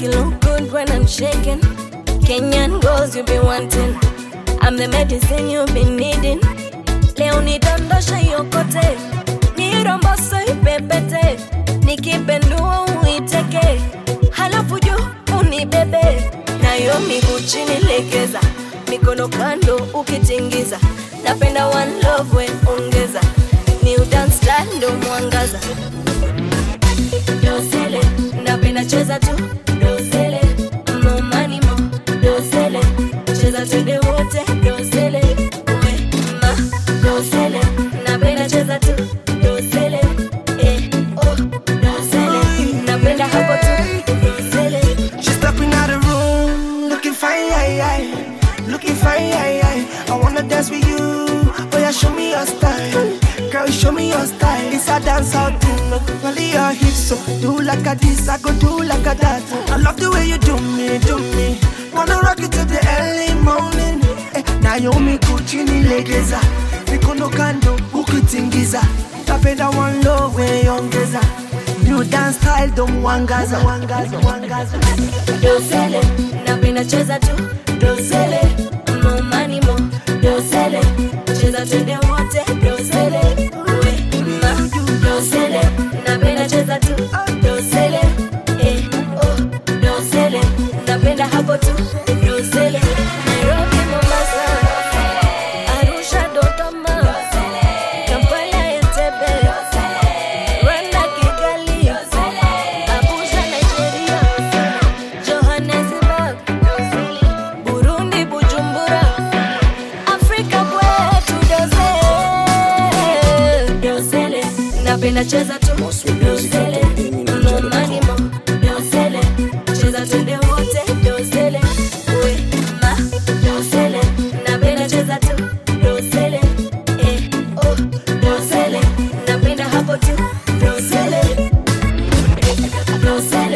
you look good when I'm shaking. Kenyan girls you be wanting. I'm the medicine you've been needing. Leo nidondosha yokote, niromboso ipepete, nikipendua uiteke, halafu juu unibebe. Nayo miguu chini legeza, mikono kando ukitingiza. Napenda one love we ongeza, new dance style ndo mwangaza. Dosele, napenda cheza tu. Dosele, more money more. Dosele, cheza twende wote. Dosele, we ma. Dosele, napenda cheza tu. Dosele, oh. Dosele, napenda hapo tu. Dosele. She's stepping out the room, looking fine, looking fine. I wanna dance with you, oh yeah, show me your style. Girl, show me your style. It's a dance out thing, look, only your hips. So do like a this, I go do like a that. I love the way you do me. Wanna rock it till the early morning. Naomi kuchini legeza, mikono kando ukitingiza. Napenda one love we ongeza, new dance style ndo mwangaza. Dosele, napenda cheza tu. Dosele, more money more. Dosele, cheza twende wote. Dosele, we ma. Dosele, napenda cheza tu. Dosele, oh. Dosele, napenda hapo tu. Dosele, Nairobi Mombasa, Arusha Dodoma, Kampala Entebbe, Rwanda Kigali, Abuja Nigeria, Johannesburg, Burundi Bujumbura, Afrika kwetu. Dosele, napenda cheza tu. Dosele, more money more. Dosele, cheza twende wote. Dosele, we ma. Dosele, napenda cheza tu. Dosele, oh. Dosele, napenda hapo tu. Dosele, dosele.